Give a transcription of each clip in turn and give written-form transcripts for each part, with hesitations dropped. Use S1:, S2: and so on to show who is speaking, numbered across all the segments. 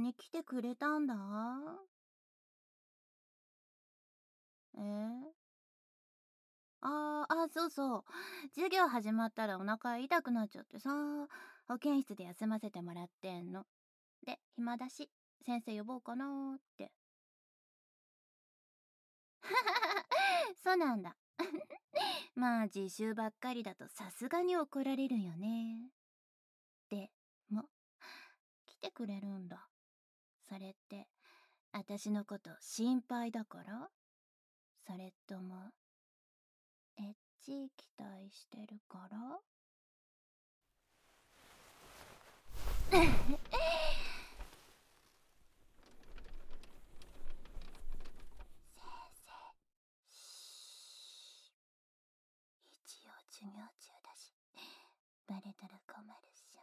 S1: に来てくれたんだ。そうそう。授業始まったらお腹痛くなっちゃってさ、保健室で休ませてもらってんの。で、暇だし、先生呼ぼうかなーって。そうなんだ。まあ、自習ばっかりだとさすがに怒られるよね。でも、来てくれるんだ。それって、私のこと心配だから？それとも、エッチ期待してるから？一応授業中だし、バレたら困るっし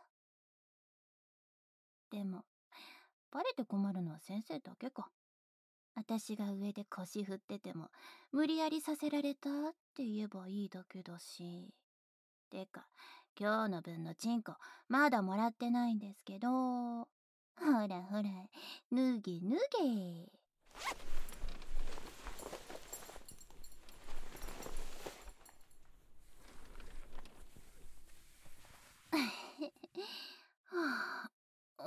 S1: ょ。でも、バレて困るのは先生だけか。私が上で腰振ってても、無理やりさせられたって言えばいいだけだし。てか、今日の分のチンコ、まだもらってないんですけど。ほらほら、脱げ脱げ。はあ、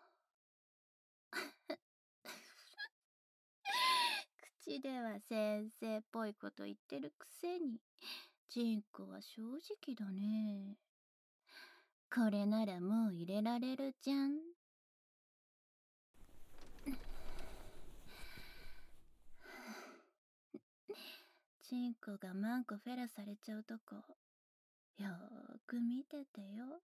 S1: 口では先生っぽいこと言ってるくせに、チンコは正直だね。これならもう入れられるじゃん。チンコがマンコフェラされちゃうとこ、よーく見ててよ。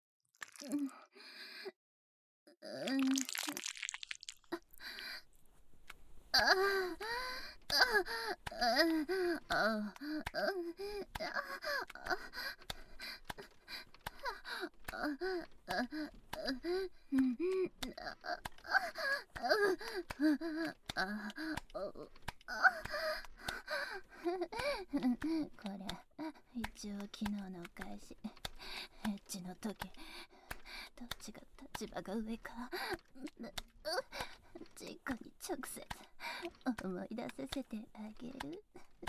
S1: これ一応昨日のお返し。エッチの時どっちが立場が上かチンコに直接思い出させてあげる。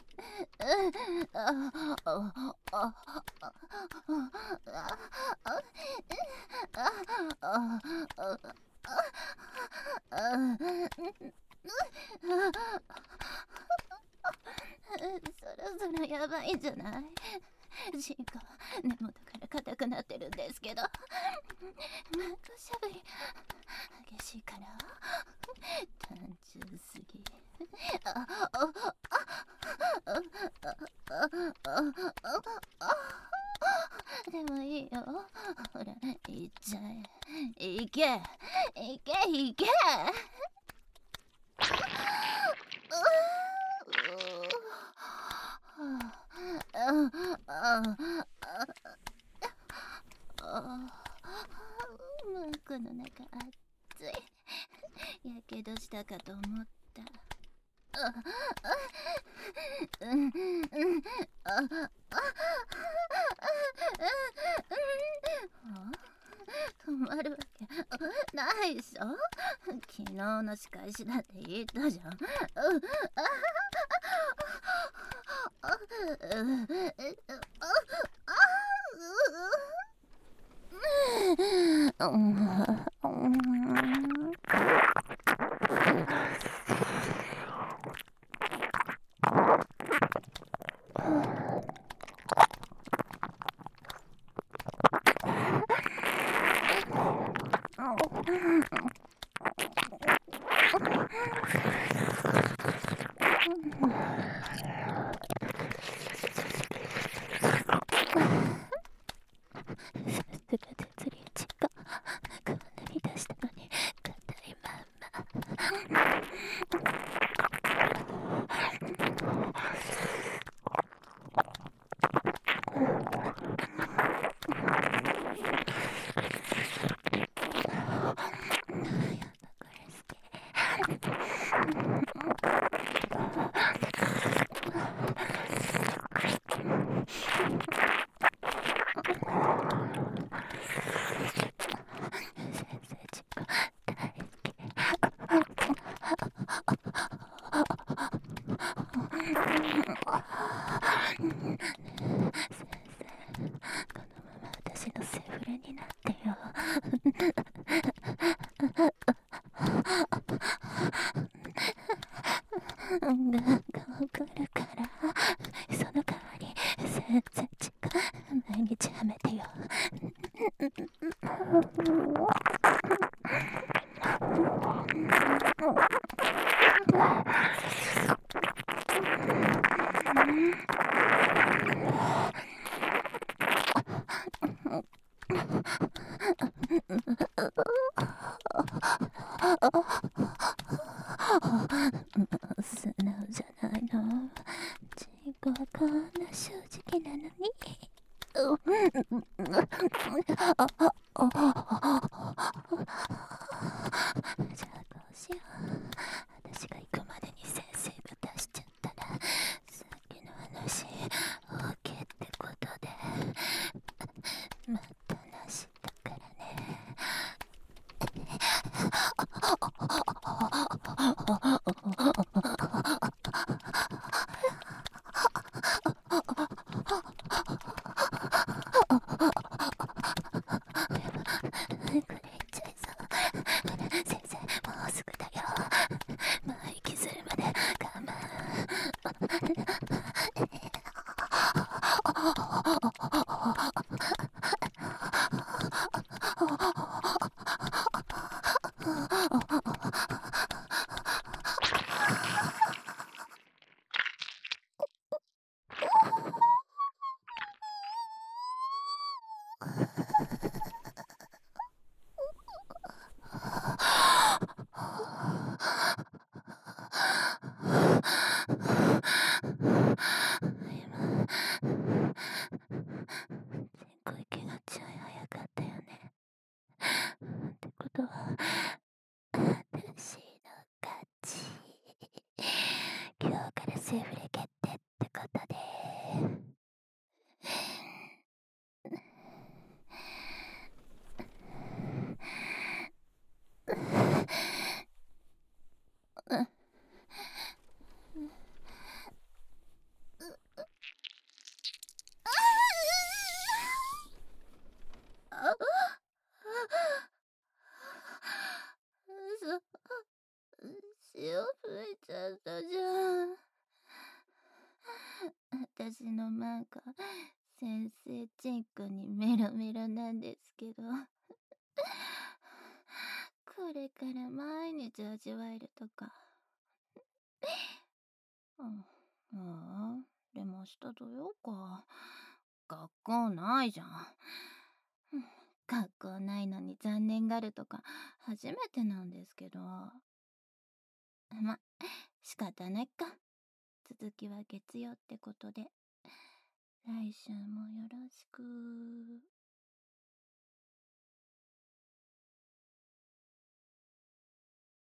S1: そろそろやばいんじゃない？チンコ根元から硬くなってるんですけど、またしゃぶり激しいから単純すぎ。でもいいよ、ほらいっちゃえ。いけいけいけ。マンコの中熱い。やけどしたかと思った。止まるわけないでしょ。昨日の仕返しだって言ったじゃん。 そっちか、毎日はめてよ。素直じゃないの。チンコはこんな正直なのに。じゃあどうしよう。私が行くまでに先生が出しちゃったら、さっきの話 OK ってことで、またなしだからね。これ言っちゃいそう。ほら先生、もうすぐだよ。もう息するまで我慢。息がちょい早かったよね。ってことは、私の勝ち。今日からセフレ決定ってことで。潮吹いちゃったじゃん。私のマーカー、先生チンコにメロメロなんですけど、これから毎日味わえるとか。うん、ああ、でも明日土曜か。学校ないじゃん。学校ないのに残念がるとか初めてなんですけど。ま、仕方ないか。続きは月曜ってことで。来週もよろしく。